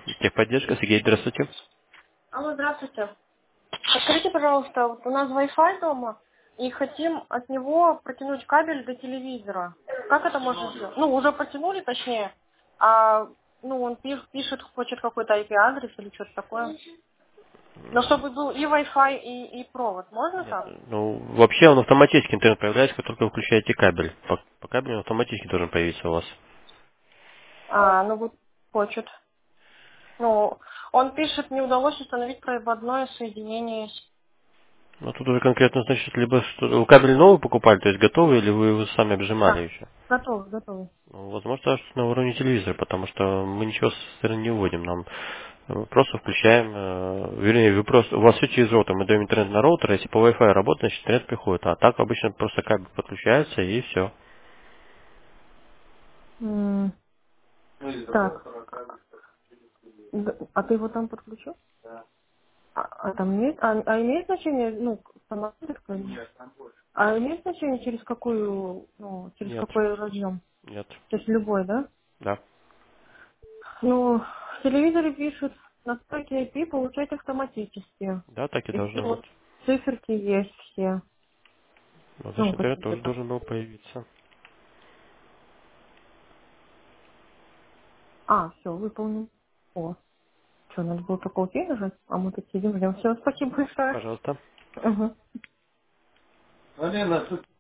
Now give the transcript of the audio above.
Техподдержка, Сергей, здравствуйте. Алло, здравствуйте. Подскажите, пожалуйста, вот у нас Wi-Fi дома, и хотим от него протянуть кабель до телевизора. Как это можно сделать? Ну, уже протянули, точнее, а ну, он пишет, хочет какой-то IP-адрес или что-то такое. Но чтобы был и Wi-Fi, и провод. Можно Нет, так? ну, вообще он автоматически интернет появляется, как только вы включаете кабель. По кабелю он автоматически должен появиться у вас. Ну вот хочет. Ну, он пишет, не удалось установить проводное соединение. Ну, тут уже конкретно значит, либо что вы кабель новый покупали, то есть готовый, или вы его сами обжимали Да, еще. готовы, готовы. Ну, возможно, что на уровне телевизора, потому что мы ничего со стороны не вводим. Нам просто включаем, вернее, вы просто, у вас все через роутер, мы даем интернет на роутер, если по Wi-Fi работает, значит интернет приходит. А так обычно просто кабель подключается и все. М, Так, а ты его там подключил? А там имеет, имеет значение, ну, сама цифра? А имеет значение через какую, ну, через Нет, какой разъем? нет, То есть любой, да? да. Ну, в телевизоре пишут, настройки IP получать автоматически. Да, так и И все должно быть. вот циферки есть все. Ну, Ну, значит, интернет тоже какие-то. должен был появиться. Все, выполнен. О, что, надо было только окей нажать? А мы тут сидим, ждем. Все, спасибо большое. Пожалуйста. Угу.